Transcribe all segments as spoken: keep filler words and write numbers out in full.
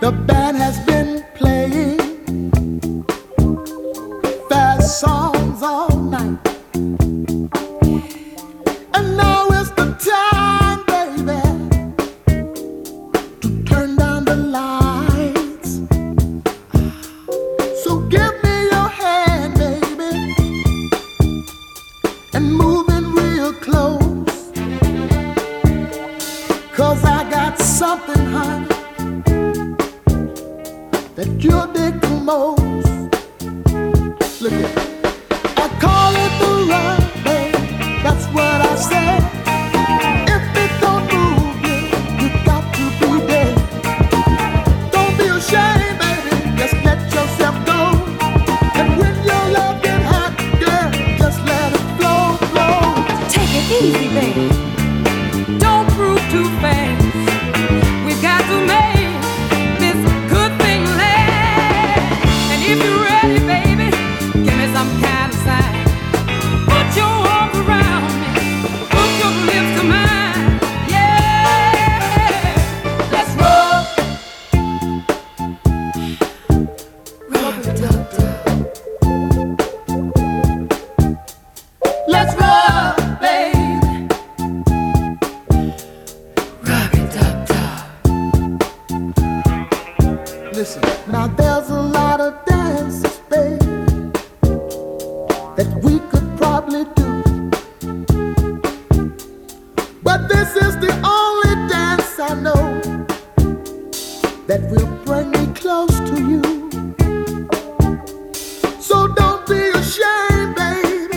The band has been playing fast songs all night, and now is the time, baby, to turn down the lights. So give me your hand, baby, and move in real close, 'cause I got something, honey, that you'll dig the most. Look at it. I call it the run, babe. That's what I say. If it don't move you, you got to be dead. Don't be ashamed, baby. Just let yourself go. And when your love get hot, girl, just let it flow, flow. Take it easy, baby. Don't prove too fast. We've got to make this good thing last. And if you're ready, baby, give me some kind of sign. Put your arms around me, put your lips to mine. Yeah, let's roll. Rub it up, let's roll, baby. Rub it up, Listen, now there's a lot of dances, baby, that we could probably do, but this is the only dance I know that will bring me close to you. So don't be ashamed, baby,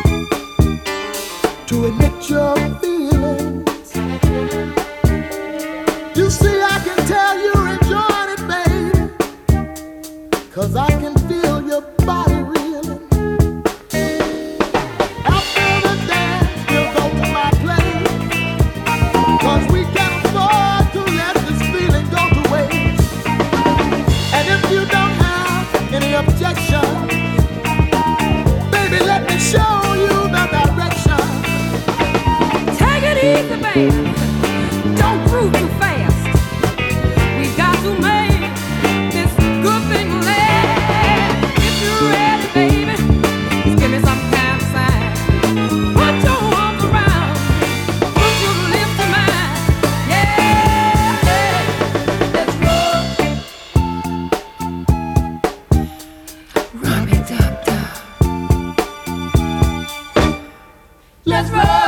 to admit your feelings. You see, I can tell you're enjoying it, baby, 'cause I can feel your body reeling. After the dance, we'll go to my place, 'cause we can't afford to let this feeling go to waste. And if you don't have any objection, baby, let me show you the direction. take it easy, baby. Don't prove too fast. We got to make this good thing last. If you're ready, baby, just give me some kind of sign. Put your arms around me, put your lips to mine. Yeah, let's roll. Rub it up, down. Let's roll.